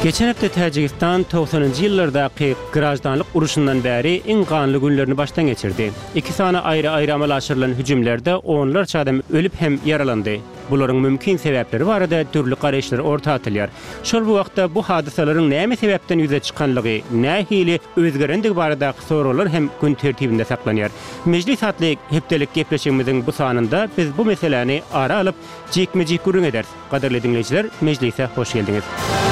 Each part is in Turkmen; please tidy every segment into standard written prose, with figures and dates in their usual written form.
Geçen hafta Tacikistan 90-njy ýyllardaki gyrajdanlyk uruşundan bäri iň ganly günlerini başdan geçirdi. Iki sana aýry-aýry amal aşyrylan hüjümlerde onlarça adam ölüp hem yaralandy. Bularyň mümkin sebäpleri barada türlü garaşlar orta atylýar. Şol bu wagtda bu hadisalaryň näme sebäpden ýüze çykanlygy, nähili özgerendigi barada soralar hem gün tertibinde saklanýar. Mejlis hatlyk hepdelik gepleşigimiziň bu sanynda biz bu meseleni ara alyp jekme-jek gürüň eder. Gaderli dinleýijiler, mejlise hoş geldiňiz.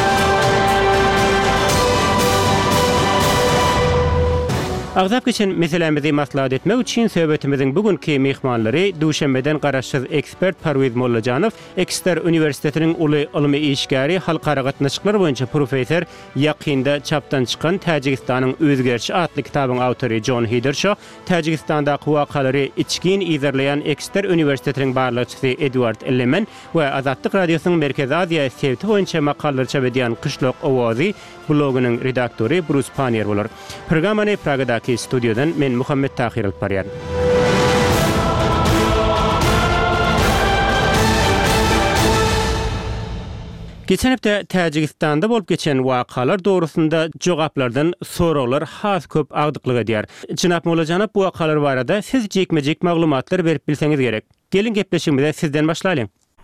Agzap geçen meselemizi maslahat etmek için söhbetimizin bugünkü mehmanları Duşanbeden garaşsyz ekspert Parviz Mollajanow, Ekster Üniversitetiniň uly ilmi işgäri halkara gatnaşyklar boýunça professor, ýakynda çapdan çykan Tacikistanyň özgerçi adly kitabyň awtory John Hidershaw, Tajikistandaky wakalary içkin izlerleýän Ekster Üniversitetiniň barlykçysy Edward Elleman we Azatlyk radiosynyň Merkezi Aziýa sebti boýunça makallalar çap edýän Kışlak Owazy blogynyň redaktory Bruce Panier bolar. Programmany Pragada stüdyodan men Muhammed Tahir alyp barýar. Geçen hafta Tacikistanda bolup geçen wakalar doğrusunda jogaplardan soralar has köp agdyklyk edýär. Jynap Mollajanow, bu wakalar barada siz jekme-jek maglumatlar berip bilseňiz gerek. Gelin gepleşigimize sizden başlaýyn.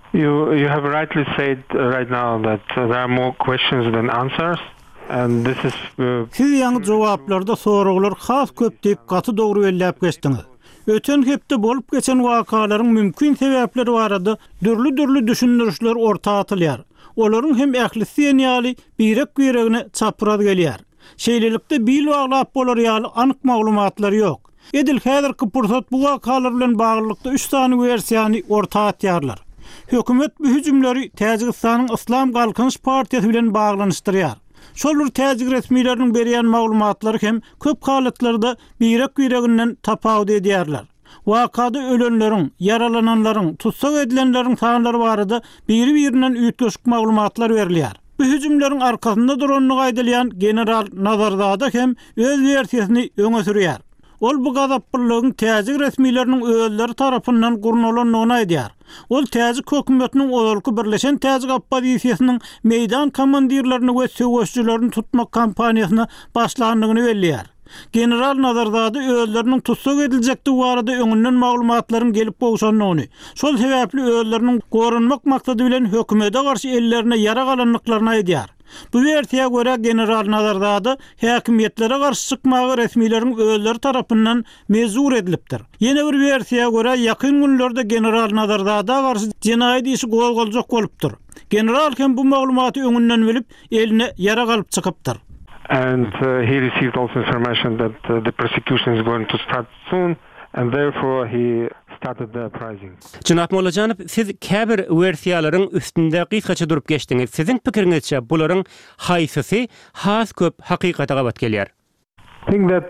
You have rightly said right now that there are more questions than answers. And this is siz ýaňy jogaplarda soralar has köp diýip gaty dogry belläp geçdiňiz. Öten hepde bolup geçen wakalaryň mümkin sebäpleri barada dürli düşünürüşler orta atylýar. Olaryň hem ähli ýaly birek güýregine çapyrad gelýär. Şeýlelikde bil baglap bolar ýaly anyk maglumatlar ýok. Edil häzirki pursat bu wakalar bilen baglykda 3 sany versiýany orta atýarlar. Hökümet bu hüjümleri Täjikistanyň Islam Galkynç Partiýasy bilen baglanyşdyrýar. Şolur täzik resmileriniň berýän maglumatlary hem köp halatlarda birek güýreginden tapawut edýärler. Wakada ölenleriň, yaralananlaryň, tutsak edilenleriň sanlary barada biri-birinden üýtgeşik maglumatlar berilýär. Bu hüjümleriň arkasynda duranlygy aýdylýan general Nazardada hem öz versiýasyny öňe sürýär. Ol bu gazaplygyň täzik resmileriniň öýleri tarapyndan gurnulanlygyny aýdýar. Ol täzik hökümetiniň olarky birleşen täzik opposisiýasynyň meýdan komandirlerini we söwüşçilerini tutmak kampaniýasyna başlandygyny belliýär. General Nazardada öýleriniň tutsak ediljekdi barada öňünden maglumatlaryň gelip bolşanlygyny, şol sebäpli öýleriniň gorunmak maksady bilen hökümete garşy ellerine yara galanlyklaryny aýdýar. Bu versiýa görä General Nazardada häkimiýetlere garşy çykmagy resmilerin öýleri tarapyndan mezur edilipdir. Ýene bir versiýa görä ýakyn günlerde General Nazardada garşy jenaýat işi gowgaljak bolupdyr. General hem bu maglumaty öňünden bilip eline yara galyp çykypdyr. And he received also information that the prosecution is going to start soon, and therefore he started the uprising. Jynap Mollajanow, siz käbir versiýalaryň üstünde gysgaça durup geçdiňiz. Siziň pikiriňizçe bularyň haýsysy has köp hakykata gabat gelýär? I think that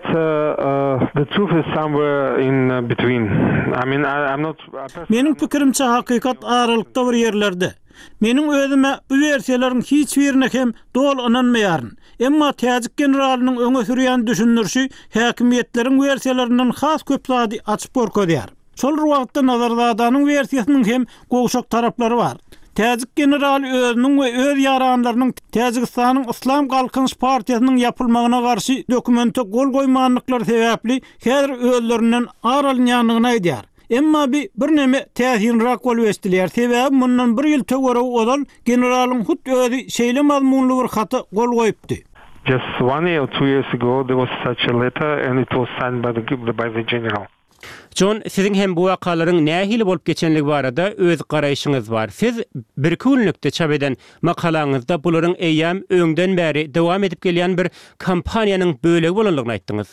the truth is somewhere in between. I mean, I'm not. Meniň pikirimçe hakykat aralykda bir ýerlerde. Meniň özüme bu versiýalaryň hiç birine hem dol ananmaýaryn. Emma täzik generalynyň öňe sürýän düşünürşi häkimiýetleriň versiýalaryndan has köp zady açyp görkezýär. Şol wagtda Nazardanyň versiýasynyň hem gowşak taraplary bar. Täzik general özüniň we öz ýaranlarynyň Täjikistanyň Islam Galkynç Partiýasynyň ýapylmagyna garşy dokumente gol goýmanlyklary sebäpli häzir özlerinden aralýanlygyny aýdýar. Emma bir neme täsirrak bolup estilýär. Sebäbi mundan bir ýyl töwere odal generalyň hut özi şeýle mazmunly bir haty gol goýupdy. Just 1 year or 2 years ago there was such a letter and it was signed by the general. John, siziň hem bu wakalaryň nähili bolup geçenligi barada öz garaýşyňyz bar. Siz bir günlükde çap eden makalaňyzda bularyň eýäm öňden bäri dowam edip gelýän bir kampaniýanyň bölegi bolanlygyny aýtdyňyz.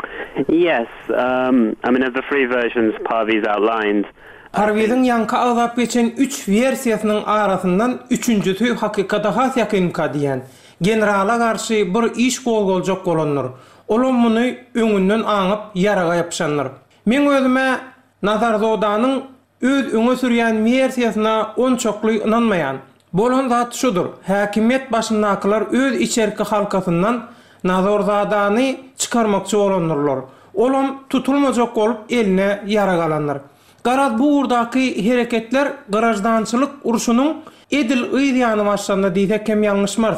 Yes, I mean, of the three versions Parviz outlined. Parviz'in yankı azap geçen 3 versiyasının arasından 3-nji hakykata has ýakynka diýen. Generala garşy bir iş gowgaljak bolanlar. Olam muny öňünden aňyp yaraga ýapşanlar. Men özüme Nazardanyň öz öňe sürýän versiýasyna onçokly inanmaýan. Bolan zat şudur: häkimiýet başyndakylar öz içerki halkasyndan Nazardany çykarmakçy bolanlar. Olam tutulmajak bolup eline yara galanlar. Garaz bu urdaky hereketler garaşdançylyk urşunyň edil ýygyny başlandy diýsek hem ýalňyşmaz.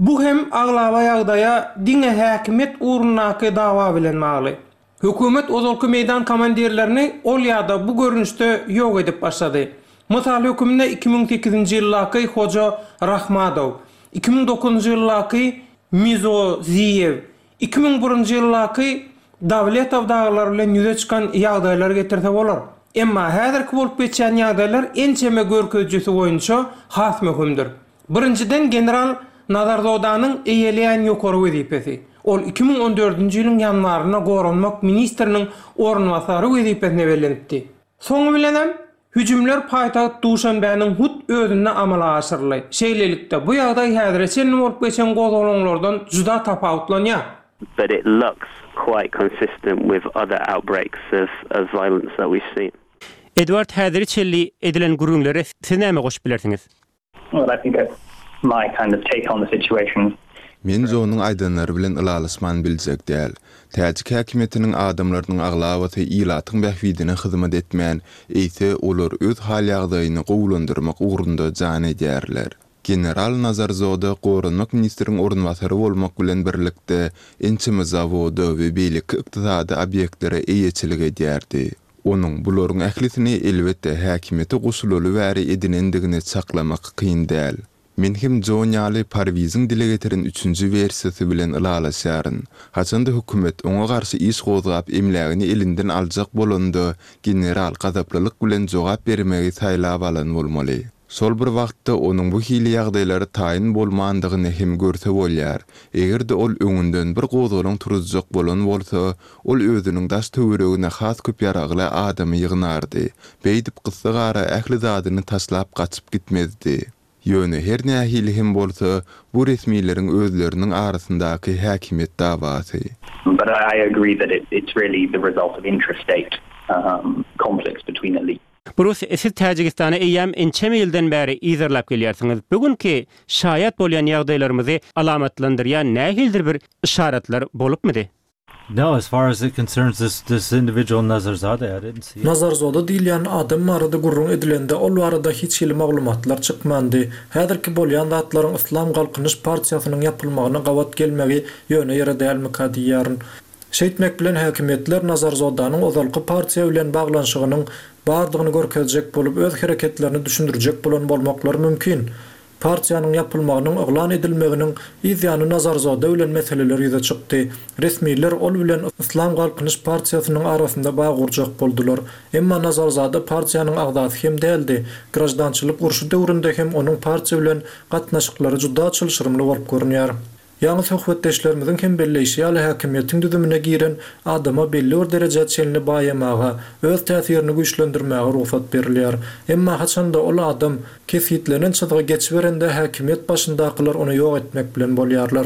Bu hem aglaba ýagdaýa diňe häkimet uğrundaky dawa bilen bagly. Hökümet ozalky meýdan komandirlerini ol ýa-da bu görünüşde ýok edip başlady. Mysal hökümde 2008-nji ýyllaky Hoca Rahmadow, 2009-njy ýyllaky Mizo Ziyev, 2001-nji ýyllaky Davletov dağlar bilen ýüze çykan ýagdaýlar getirse bolar. Emma häzirki bolup geçen ýagdaýlar ençeme görkezjisi boýunça has möhümdir. Birinciden general Nazarzodaның eýeleýän ýokary wezipesi. Ol 2014-nji ýylyň ýanwaryna gorunmak ministriniň ornwasary wezipesine berilipdi. Soňu bilen hem hüjümler paýtagat Duşanbeň hut özüne amala aşyrly. Şeýlelikde bu ýagdaý häzirçe bolup geçen gozulanylardan juda tapawutlanýar. But it looks quite consistent with other outbreaks of violence that we've seen. Edward häzirçe edilen gurunlary siz näme goşup bilersiňiz? Well, I think that's my kind of take on the situation. Men zonuň aýdanlary bilen ılalysman biljek däl. Täjik häkimetiniň adamlarynyň aglawaty ilatyň bähwidine hyzmat etmän, eýse olar öz hal ýagdaýyny gowlandyrmak ugrunda jan edýärler. General Nazarzoda gorunmak ministriň ornwasary bolmak bilen birlikde ençeme zawody we beýlik ykdysady obyektlere eýeçilik edýärdi. Onun bularyň ählisini elbetde häkimeti gusully wäri edinendigini saklamak kyn däl. Men hem Jonyaly Parwiziň dile getiren 3-nji versiýasy bilen ılalaşýaryn. Haçanda hökümet oňa garşy iş gozgap emlägini elinden aljak bolanda general gazaplalyk bilen jogap bermegi saýlap alan bolmaly. Sol bir wagtda onuň bu hili ýagdaýlary taýyn bolmandygyny hem görse bolýar. Egerde ol öňünden bir gozgalyň turjak bolan bolsa, ol özüniň daş töweregine has köp ýaragly adamy ýygnardy. Beýdip gyssa gara ähli zadyny taşlap gaçyp gitmezdi. Ýöne her nähili hem bolsa, bu resmiýleriň özleriniň arasyndaky häkimet dawasy. But I agree that it's really the result of interstate conflicts between elites. Burus siz Täjikistana eýäm ençeme ýyldan bäri izarlap gelýärsiňiz. Bugünkü şaýat bolýan ýagdaýlarymyzy alamatlandyrýan nähildir bir işaretler bolupmydy? No, as far as it concerns this individual Nazarzadeh, I didn't see it. Nazarzada diýilýän adam barada gurrun edilende ol barada hiç ýyly maglumatlar çykmandy. Häzirki bolýan zatlaryň Islam Galkynyş partiýasynyň ýapylmagyna gawat gelmegi ýöne ýere dälmeka diýýäryn. Şeýtmek bilen häkimetler Nazarzadanyň ozalky partiýa bilen baglanşygynyň bardygyny görkezjek bolup öz hereketlerini düşündirjek bolan bolmaklary mümkin. Partiýanyň ýapylmagynyň oglan edilmeginiň ýa-da Nazarzada bilen meseleler ýüze çykdy. Resmiýler ol bilen Islam Galkynyş partiýasynyň arasynda bağ gurjak boldular. Emma Nazarzada partiýanyň agdasy hem däldi. Grajdançylyk urşy döwründe hem onuň partiýa bilen gatnaşyklary juda çylşyrymly bolup görünýär. Ýalňy söhbetdeşlerimiziň hem belleşi ýaly häkimetiň düzümine giren adama belli bir derejede çelini baýamaga, öz täsirini güýçlendirmäge ruhsat berilýär. Emma haçanda ol adam kesitlenen çyzyga geçberende häkimet başyndakylar onu ýok etmek bilen bolýarlar.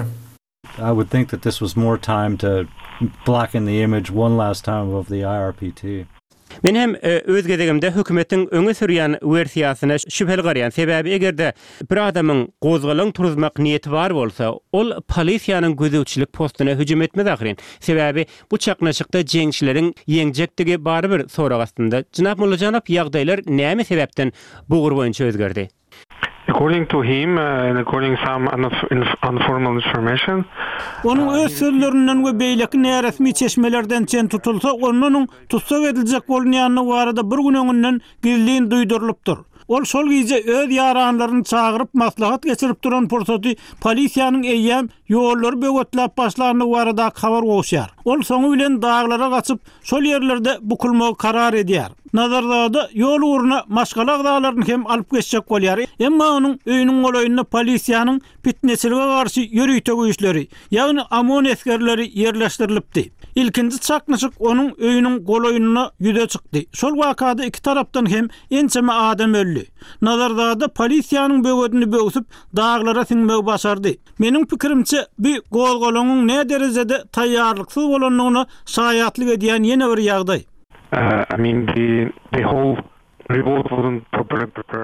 I would think that this was more time to blacken the image one last time of the IRPT. Men hem öz gezegimde hökümetiň öňe sürýän versiýasyna şüpheli garaýan. Sebäbi egerde bir adamyň gozgalyň turuzmak niýeti bar bolsa, ol polisiýanyň gözewçilik postuna hüjüm etmez ahyrin. Sebäbi bu çaknaşykda jeňçileriň ýeňjektigi barbyr sorag astynda. Jynap Mullajanow ýagdaýlar näme sebäpden bu gur boýunça özgerdi? According to him, and according some informal information, onun öz sözlerinden we beýleki näresmi çeşmelerden çen tutulsa, onuň tutsak ediljek bolýanyny barada bir gün öňünden gizliň duýdurylypdyr. Ol şol gize öz ýaranlaryny çagyryp maslahat geçirip duran porsaty polisiýanyň eýýäm ýolları böwetläp başlaryny barada habar goşýar. Ol soňu bilen dağlara gaçyp şol ýerlerde bukulmagy karar edýär. Nazarzada ýol uğruna maşgala dağlaryny hem alyp geçjek bolýar. Emma onuň öýüniň golaýyna polisiýanyň fitneçilige garşy ýörüýte güýçleri, ýagny amon eskerleri ýerleşdirilipdi. İlkinci çaknaşyk onuň öýüniň golaýyna ýüze çykdy. Şol wakada iki tarapdan hem ençeme adam öldü. Nazarzada polisiýanyň böwedini böwsüp dağlara siňmegi başardy. Meniň pikirimçe bir gozgalagyň ne derejede taýýarlyksyz bolanyny şaýatlyk edýän ýene bir ýagdaý. I mean, the whole revolt wasn't properly prepared.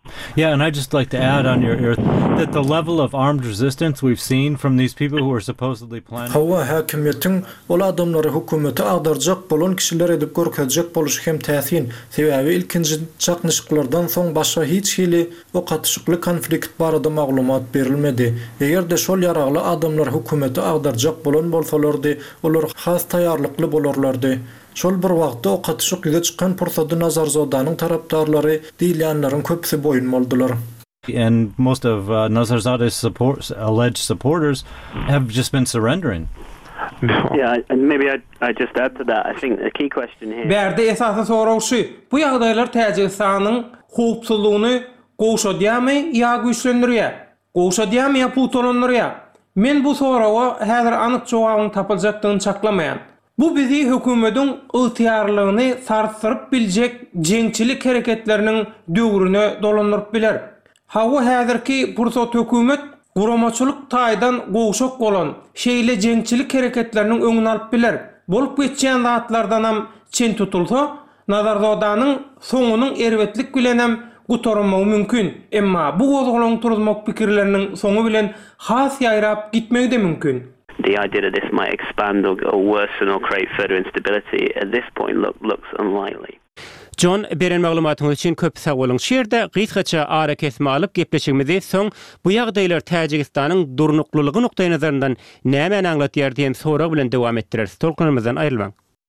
Yeah, and I'd just like to add on your that the level of armed resistance we've seen from these people who are supposedly planning. Hawa hakimiyetin ol adamları hukumeti agdarjak bolan kişiler edip görkezjek boluş hem täsin sebäbi ilkinji çaknışıklardan soň başa hiç hili o katışıklı konflikt barada maglumat berilmedi. Egerde şol yaragly adamlar hukumeti agdarjak bolan bolsalardy, olar has taýarlykly bolarlardy. Şol bir wagtda o katışyk ýüze çykan Pursady Nazarzadanyň tarapdarlary diýilýänleriň köpüsi boyun boldular. And most of Nazarzade's alleged supporters have just been surrendering. Yeah, and maybe I just add to that. I think the key question here. Berde esasy soraw şu. Bu ýagdaýlar Täjikistanyň howpsuzlygyny goşadýamy ýa güýçlendirýär? Goşadýamy ýa putolandyrýar? Men bu sorawa häzir anyk jogabyny tapyljakdygyny çaklamaýan. Bu bizi hökümetiň ygtyarlygyny sarsyryp biljek jeňçilik hereketleriniň döwrüne dolandyryp biler. Hawa häzirki pursat hökümet guramaçylyk taýdan goşak bolan şeýle jeňçilik hereketleriniň öňüni alyp biler. Bolup geçýän zatlardan hem çen tutulsa, Nazarzadanyň soňunyň erwetlik bilen hem gutarmagy mümkin. Emma bu gozgalaň turmak pikirleriniň soňu bilen has ýaýrap gitmegi de mümkin. The idea that this might expand or worsen or create further instability at this point looks unlikely. John, beren maglumatyňyz üçin köp sag bolun. Şerde gysgaça ara kesme alyp gepleşigimizi soň bu ýagdaýlar Täjikistanyň durnuklylygy noktaý nazaryndan näme aňlatýar diýen sorak bilen dowam etdirer. Tolkunymyzdan aýrylmaň.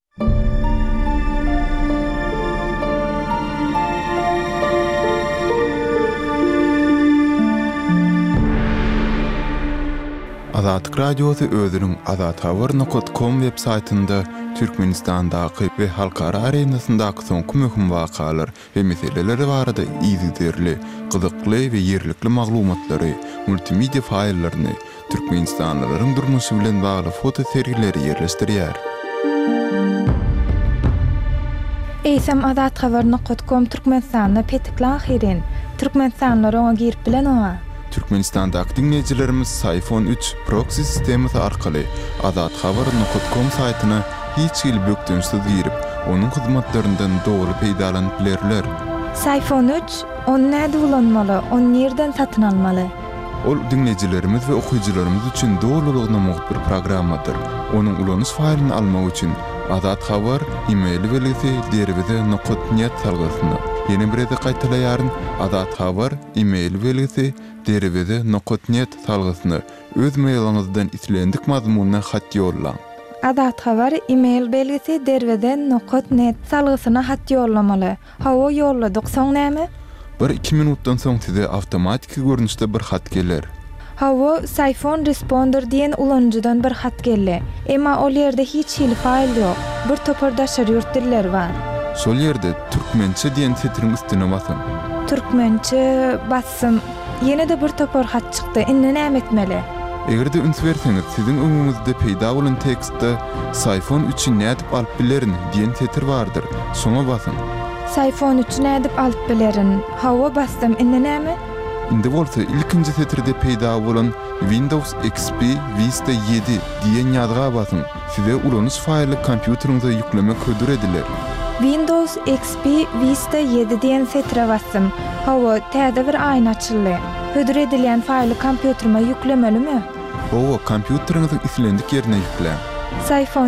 Azatlyk radiosu özüniň azathabar.com web saytynda Türkmenistandaky we halkara arenasyndaky soňky möhüm wakalar we meseleler barada ýygyderli, gyzykly we ýerlikli maglumatlary, multimedia faýllaryny, türkmenistanlylaryň durmuşy bilen bagly foto sergileri ýerleşdirýär. Eýsem azathabar.com Türkmenistanyna petiklan hirin. Türkmenistanlar oňa girip bilen oňa. Türkmenistan'da dinleyijilerimiz Sayfon 3 proxy sistemisi arkaly azathabar.com saytyna hiç ýyl bökdünsiz girip, onuň hyzmatlaryndan dogry peýdalanyp bilerler. Sayfon 3 onu näde ulanmaly, onu nerden satyn almaly? Ol dinleyijilerimiz we okuyjylarymyz üçin dogrulygyna muhit bir programmadyr. Onuň ulanyş faýlyny almak üçin Azat Habar e-mail belgisi derwede.net salgysyna. Ýene bir ede gaýtalaýaryn Azat Habar e-mail belgisi derwede.net salgysyna öz mailyňyzdan islendik mazmunyna hat ýollaň. Azat Habar e-mail belgisi derwede.net salgysyna hat ýollamaly. Hawa ýolladyk soň näme? 1-2 minutdan soň size awtomatik görnüşde bir hat geler. Hawa Sayfon Responder diýen ulanjydan bir hat geldi. Emma ol ýerde hiç hili faýl ýok. Bir topardaşar ýurtdiller bar. Şol ýerde türkmençe diýen setriň üstüne basyň. Türkmençe bassym. Ýene de bir topar hat çykdy. Indi näme etmeli? Egerde üns berseňiz, siziň öňüňizde peýda bolan tekstde Sayfon 3-i nädip alyp bilerin diýen setr bardyr. Şoňa basyň. Sayfon 3-i nädip alyp bilerin. Hawa bassym. Indi näme? Indi bolsa ilkinji setirde peýda bolan Windows XP Vista 7 diýen ýazga basyň. Size ulanyş faýly kompýuteriňize ýüklemek hödür ediler. Windows XP Vista 7 diýen setre bassym. Hawa täze bir aýna açyldy. Hödür edilen faýly kompýuterime ýüklemelimi? Owa kompýuteriňiziň islendik ýerine ýüklen. Sayfon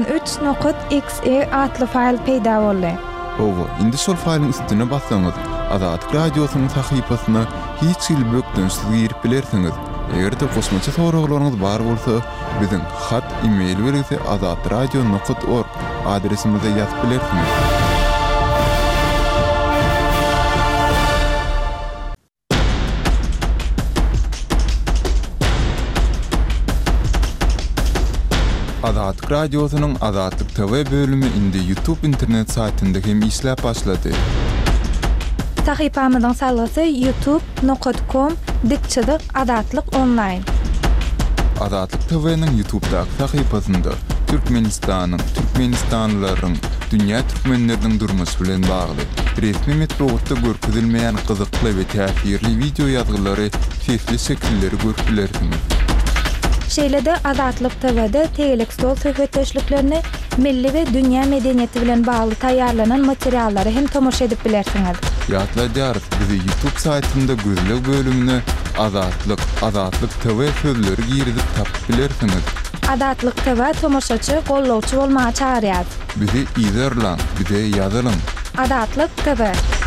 3.exe atly faýl peýda boldy. Owa indi şol faýlyň üstüne bassaňyz Azatlyk radiosynyň sahypasyna hiç ýyl bökdünsiz girip bilersiňiz. Egerde kosmaça soraglaryňyz bar bolsa, biziň hat e-mail belgisi azatradio.org adresimize ýazyp bilersiňiz. Azatlyk radiosynyň Azatlyk TV bölümi indi YouTube internet saytynda hem işläp başlady. Sahypamyzyň salgysy youtube.com/azatlyk online. Azatlyk TV'niň YouTube'daky sahypasynda Türkmenistanyň, türkmenistanlylaryň, dünýä türkmenleriniň durmuşy bilen bagly resmi metodda görkezilmeýän gyzykly we täsirli video ýazgylary, sesli şekilleri görüp bilersiňiz. Şeýlede Azatlyk TV'de tegelik stol söhbetleşliklerini, milli we dünýä medeniýeti bilen bagly taýýarlanan materiallary hem tomoşa edip bilersiňiz. Ýatla dýar, bizi YouTube saytynda gözlek bölümine Azatlyk TV sözleri giridip tapyp bilersiňiz. Azatlyk TV tomoşaçy gollawçy bolmagy çağırýar. Bizi izlerler, bize ýazylyň. Azatlyk TV.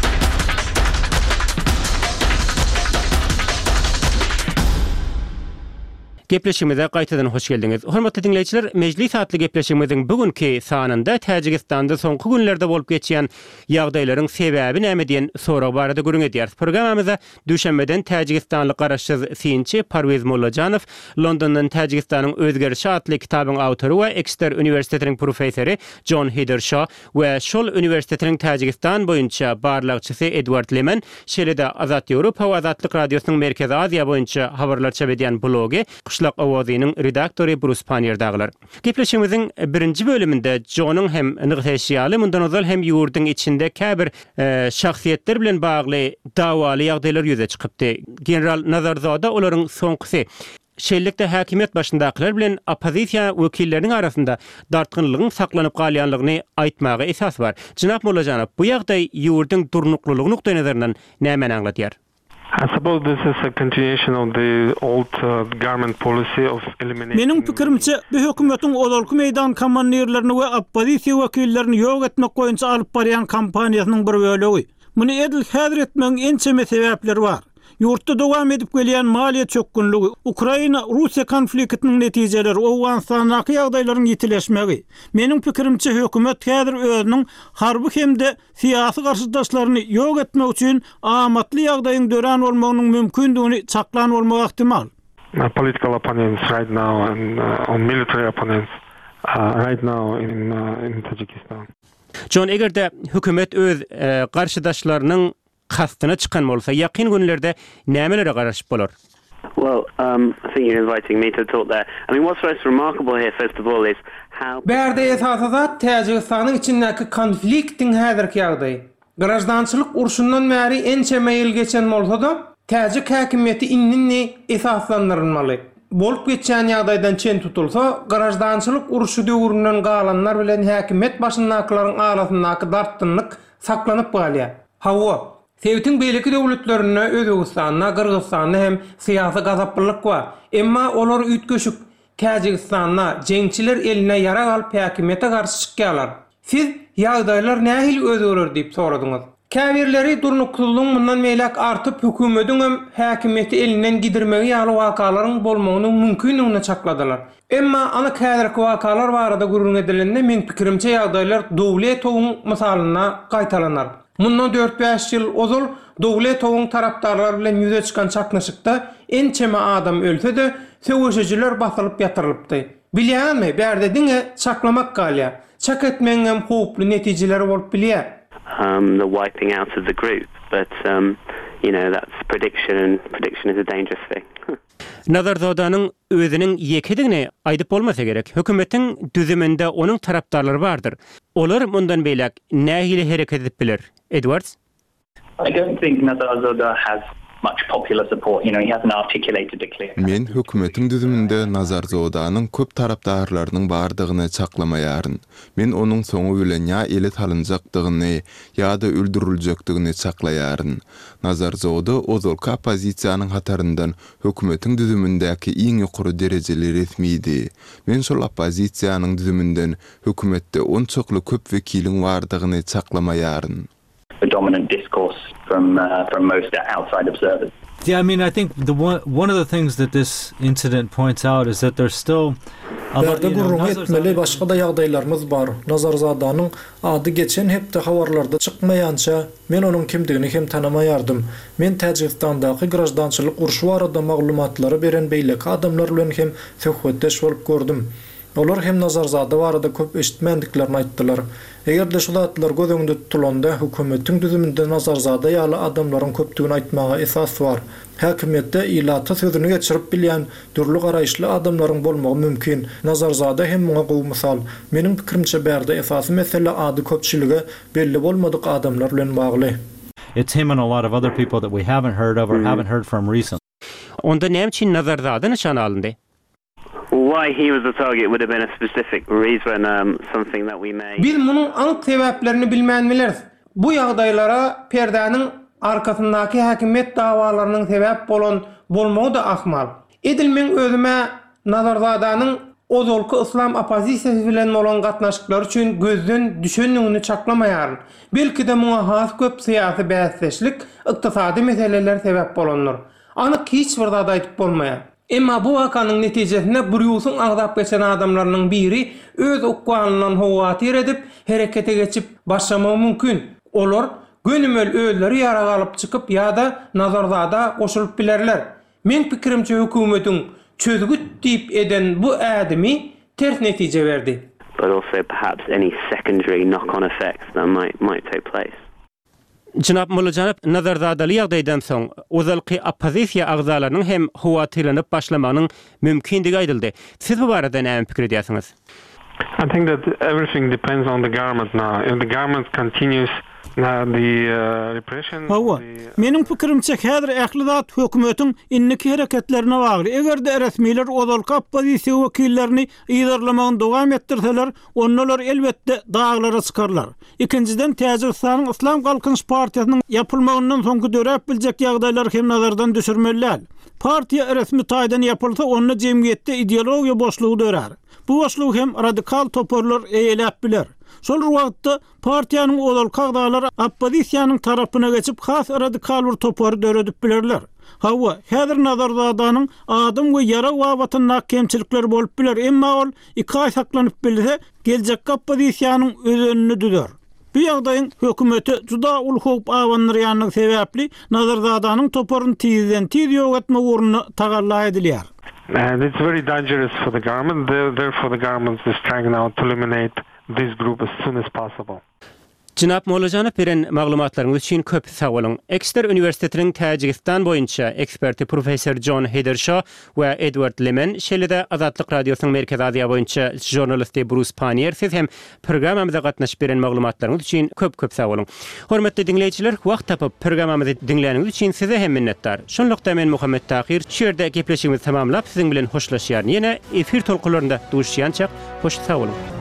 Gepleşigimize gaýtadan hoş geldiňiz. Hormatly dinleýijiler, mejlis atly gepleşigimiziň bugünkü sanynda Täjikistanda soňky günlerde bolup geçýän ýagdaýlaryň sebäbi näme diýen sorag barada görüň edýär. Programamyza düşenmeden Täjikistanly garaşsyz synçy Parwiz Mollajanow, Londondan Täjikistanyň özgerişi atly kitabyň awtory we Exeter Üniversitetiniň professory John Hidershaw we şol üniversitetiniň Täjikistan boýunça barlagçysy Edward Leman, şeýle-de Azat Ýewropa we Azatlyk radiosynyň Merkezi Aziýa boýunça habarlar çap edýän blogy Kuşlak Awazynyň redaktory Bruce Panier daglar. Gepleşigimiziň birinji bölüminde John'un hem nygtaşýaly mundan özel hem ýurduň içinde käbir şahsiýetler bilen bagly dawaly ýagdaýlar ýüze çykypdy. General Nazarzada olaryň soňkysy şeýlelikde häkimet başyndakylar bilen opozisiýa wekilleriniň arasynda dartgynlygyň saklanyp galýanlygyny aýtmagy esas bar. Jynap Mollajanow, bu ýagdaý ýurduň durnuklulygy nukta nazaryndan näme anlatýar? I suppose this is a continuation of the old government policy of eliminating... Menin pikirimçe, bu hökümetin olalky meýdan komandirlerini we opozisiýa wekillerini ýok etmek goýunça alyp barýan kampaniýasynyň bir bölegi. Muny edil häzir etmegiň en çeme sebäpleri bar. Ýurtda dowam edip gelýän maliýe çökkünligi, Ukraina-Russiýa konfliktiniň netijeleri, Owganstanyň ýagdaýlaryň ýetileşmegi. Meniň pikirimçe hökümet häzir özüniň harby hemde siýasy garşydaşlaryny ýok etmek üçin amatly ýagdaýyň dören bolmagynyň mümkindigini çaklan bolmagy ihtimal. Political opponents right now and on military opponents right now in Tajikistan. John, egerde hökümet öz garşydaşlarynyň kastyna çykan bolsa, ýakyn günlerde nämelere garaşyp bolar? Well, I think you're inviting me to talk there. I mean, what's most remarkable here, first of all, is how... Berde esasada Täjikistanyň içindäki konfliktiň häzirki ýagdaýy. Grajdançylyk urşundan bäri en çemeýil geçen bolsa-da, Täjik häkimiýeti innini esaslandyrylmaly. Bolup geçen ýagdaýdan çen tutulsa, grajdançylyk urşu döwründen galanlar bilen häkimet başyndakylaryň arasyndaky dartynlyk saklanyp galýar. Hawa Sewitiň beýleki döwletlerine, Özbegistanyna, Kyrgyzstanyna hem syýasy gazaplyk bar. Emma olar üýtgeşik Täjikistanyna jeňçiler eline ýara galyp häkimete garşy çykýarlar. Siz ýagdaýlar nähili özgerer diýip soradyňyz. Käbirleri durnuklulygyň mundan meýlek artyp hökümetiň hem häkimeti elinden gidirmegi ýaly wakalaryň bolmagynyň mümkinligini çakladylar. Emma ana kädirki wakalar barada gurrun edilende men pikirimçe ýagdaýlar Dowletowyň misalyna gaýtalanar. Mundan 4-5 ýyl ozal Dowletowyň tarapdarlary bilen ýüze çykan çaknaşykda en çeme adam ölse-de söwüşejiler basylyp ýatyrylypdy. Bilýärmi, berde diňe çaklamak galýar. Çak etmegiň hem howply netijeleri bolup bilýär. The wiping out of the group, but you know, that's prediction is a dangerous thing. Nazarzadanyň özüniň ýekedigini aýdyp bolmasa gerek. Hökümetiň düzüminde onuň tarapdarlary bardyr. Olar mundan beýlek nähili hereket edip biler? Edwards? I don't think Nazarzada has much popular support. You know, he hasn't articulated a clear... Men hökümetiň düzüminde Nazarzadanyň köp tarapdarlarynyň bardygyny çaklamaýaryn. Men onuň soňu bilen ýa eli talynjakdygyny ýa-da öldüriljekdigini çaklaýaryn. Nazarzada ozalky opozisiýanyň hataryndan hökümetiň düzümindäki iň ýokary derejeli resmiydi. Men şol opozisiýanyň düzüminden hökümetde onçokly köp wekiliň bardygyny çaklamaýaryn. The dominant discourse from most outside observers. Yeah, I mean, I think one of the things that this incident points out is that there's still Berde gurrun etmeli başga da ýagdaýlarymyz bar. Nazarzadanyň ady geçen hepde habarlarda çykmaýança men onuň kimdigini hem tanamaýardym. Men Täjikistandaky grajdançylyk urşu barada maglumatlary beren beýleki adamlar bilen hem söhbetdeş bolup gördüm. Olar hem Nazarzada barada köp eşitmendiklerini aýtdylar. Eger şu zatlar göz öňünde tutulanda hökümetiň düzüminde Nazarzada ýaly adamlaryň köpdigini aýtmaga esas bar. Häkimetde ilata sözüni geçirip bilýän dürli garaýşly adamlaryň bolmagy mümkin. Nazarzada hem muňa gowy mysal. Meniň pikirimçe berde esasy mesele ady köpçiligi belli bolmadyk adamlar bilen bagly. It's him and a lot of other people that we haven't heard of or haven't heard from recently. Onda näme üçin Nazarzada nişan alındy? Why he was the target would have been a specific reason, something that we may... Biz munyň anyk sebäplerini bilmänmiler. Bu ýagdaýlara perdäniň arkasyndaky häkimet dawalarynyň sebäp bolan bolmagy da ahmal. Edilmeň özüme Nazardadanyň ozolky islam opozisiýasy bilen bolan gatnaşyklar üçin gözden düşenligini çaklamaýar. Belki de muňa has köp syýasy bäsleşlik, ykdysady meseleler sebäp bolanlar. Anyk hiç bir zat aýdyp bolmaýar. Emma bu wakanyň netijesinde Bruce'un agdap geçen adamlarynyň biri öz ukwanyndan howatyr edip herekete geçip başlamagy mümkin. Olar gönümel öýleri ýara galyp çykyp ýa-da Nazardada goşulyp bilerler. Men pikirimçe hökümetiň çözgüt diýip eden bu adamy ters netije berdi. But also perhaps any secondary knock-on effects that might take place. Jynap Mollajanov nazardadaly ýagdaýdan soň ozalky opozisiýa agzalarynyň hem howatyrlanyp başlamanyň mümkindigi aýdyldy. Siz bu barada näme pikir edýärsiňiz? I think that everything depends on the government now. If the government continues repression. Mening pikirimçe häzir ähli zat hökümetiň inniki hereketlerine bagly. Egerde resmiler ozalky opozisiýa wekillerini ýygyrlamagyny dowam etdirseler, onlar elbetde daglara çykarlar. İkinciden Täjikistanyň Islam Galkynyş Partiýasynyň yapylmagyndan soňky dörep biljek ýagdaýlar hem nazardan düşürmeliler. Partiýa resmi taýdan yapylsa, onu jemgyýetde ideologiýa boşlugy dörer. Bu boşluk hem radikal toporlar eýelep biler. Şol wagtda partiýanyň ozalky agdalary opozisiýanyň tarapyna geçip has radikal bir topory döredip bilerler. Hawa, häzir Nazardanyň adam we ýara wabatyna kemçilikler bolup biler, emma ol iki ay saklanyp bilse, geljek opozisiýanyň özünü düzer. Bu ýagdaýyň hökümeti juda ulhuk awanlarýanyň sebäpli Nazardanyň toporyny tizden tiz ýogatma uğruna tagalla edilýär. And it's very dangerous for the government. Therefore, the government is trying now to eliminate this group as soon as possible. Jynap Mollajanov beren maglumatlaryňyz üçin köp sag bolun. Exeter Üniversitetiniň Täjikistan boýunça eksperti professor John Hedershaw we Edward Leman şeýle-de Azatlyk radiosynyň Merkez Aziýa boýunça jurnalisti Bruce Panier siz hem programmamyzda gatnaşyp beren maglumatlaryňyz üçin köp sag bolun. Hormatly dinleýijiler, wagt tapyp programmamyzy dinleýäniňiz üçin size hem minnetdar. Şonlukda men Muhammed Tahir şeýerde gepleşigimizi tamamlap siziň bilen hoşlaşýar. Ýene efir tolkularynda duşýançak hoş sag bolun.